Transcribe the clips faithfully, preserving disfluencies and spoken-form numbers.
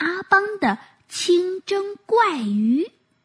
阿邦的清蒸怪鱼。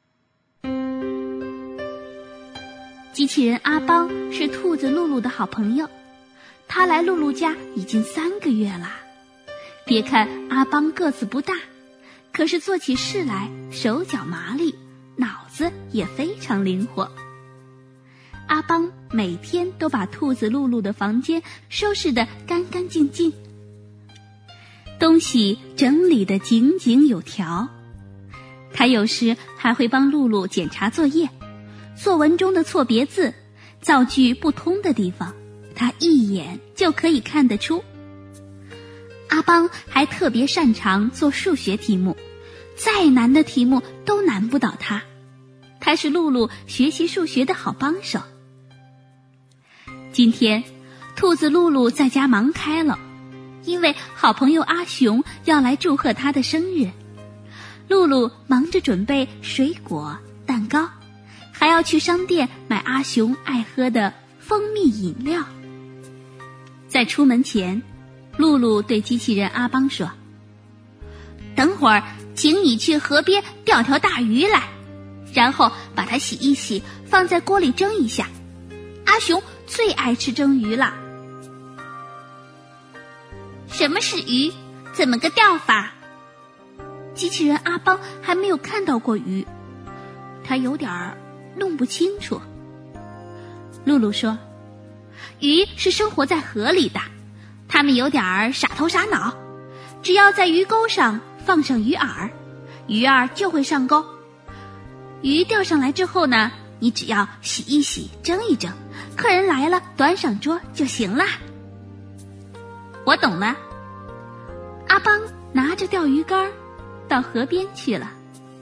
机器人阿邦是兔子露露的好朋友，他来露露家已经三个月了。别看阿邦个子不大，可是做起事来手脚麻利，脑子也非常灵活。阿邦每天都把兔子露露的房间收拾得干干净净，东西整理得井井有条。他有时还会帮露露检查作业，作文中的错别字、造句不通的地方，他一眼就可以看得出。阿邦还特别擅长做数学题目，再难的题目都难不倒他。他是露露学习数学的好帮手。今天，兔子露露在家忙开了，因为好朋友阿雄要来祝贺她的生日。露露忙着准备水果、蛋糕，还要去商店买阿雄爱喝的蜂蜜饮料。在出门前，露露对机器人阿邦说：“等会儿请你去河边钓条大鱼来，然后把它洗一洗，放在锅里蒸一下。阿雄最爱吃蒸鱼了。”“什么是鱼？怎么个钓法？”机器人阿邦还没有看到过鱼，他有点儿弄不清楚。露露说：“鱼是生活在河里的，它们有点儿傻头傻脑，只要在鱼钩上放上鱼饵，鱼儿就会上钩。鱼钓上来之后呢，你只要洗一洗，蒸一蒸，客人来了端上桌就行了。”“我懂了。”阿邦拿着钓鱼竿到河边去了。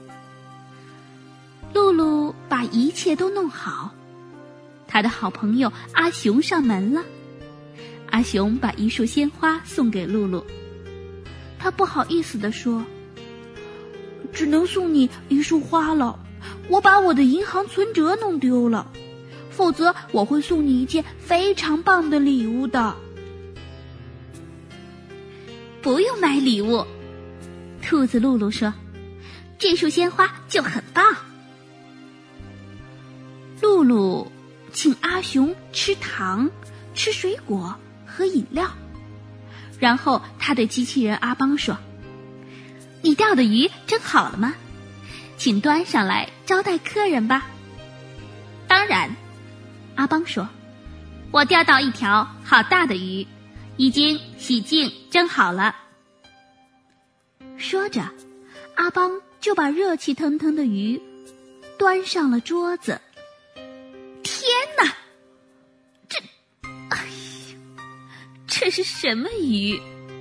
露露把一切都弄好，他的好朋友阿雄上门了。阿雄把一束鲜花送给露露，他不好意思地说：“只能送你一束花了，我把我的银行存折弄丢了，否则我会送你一件非常棒的礼物的。”“不用买礼物。”兔子露露说，“这束鲜花就很棒。”露露请阿雄吃糖、吃水果和饮料，然后他对机器人阿邦说：“你钓的鱼蒸好了吗？请端上来招待客人吧。”“当然。”阿邦说，“我钓到一条好大的鱼，已经洗净蒸好了。”说着，阿邦就把热气腾腾的鱼端上了桌子。天哪，这，哎呀，这是什么鱼？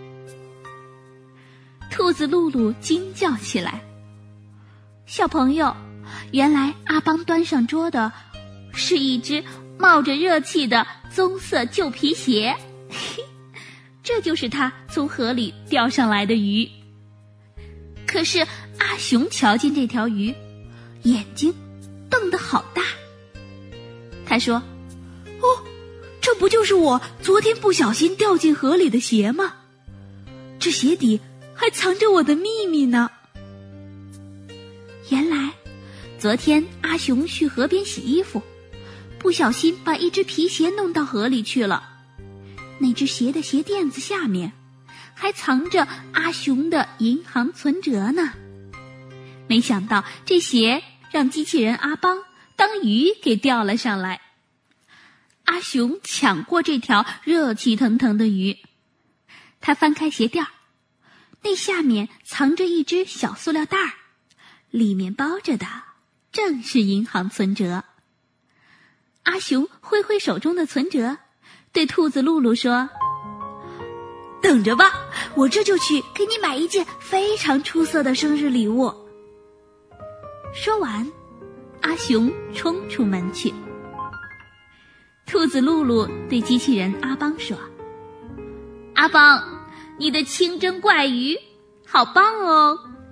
兔子露露惊叫起来。小朋友，原来阿邦端上桌的是一只冒着热气的棕色旧皮鞋，嘿，这就是他从河里钓上来的鱼。可是阿雄瞧见这条鱼，眼睛瞪得好大。他说：“哦，这不就是我昨天不小心掉进河里的鞋吗？这鞋底还藏着我的秘密呢。”原来，昨天阿雄去河边洗衣服，不小心把一只皮鞋弄到河里去了。那只鞋的鞋垫子下面还藏着阿雄的银行存折呢。没想到这鞋让机器人阿邦当鱼给钓了上来。阿雄抢过这条热气腾腾的鱼，他翻开鞋垫儿，那下面藏着一只小塑料袋儿，里面包着的正是银行存折。阿雄挥挥手中的存折，对兔子露露说：“等着吧，我这就去给你买一件非常出色的生日礼物。”说完，阿雄冲出门去。兔子露露对机器人阿邦说：“阿邦，你的清蒸怪鱼好棒哦！”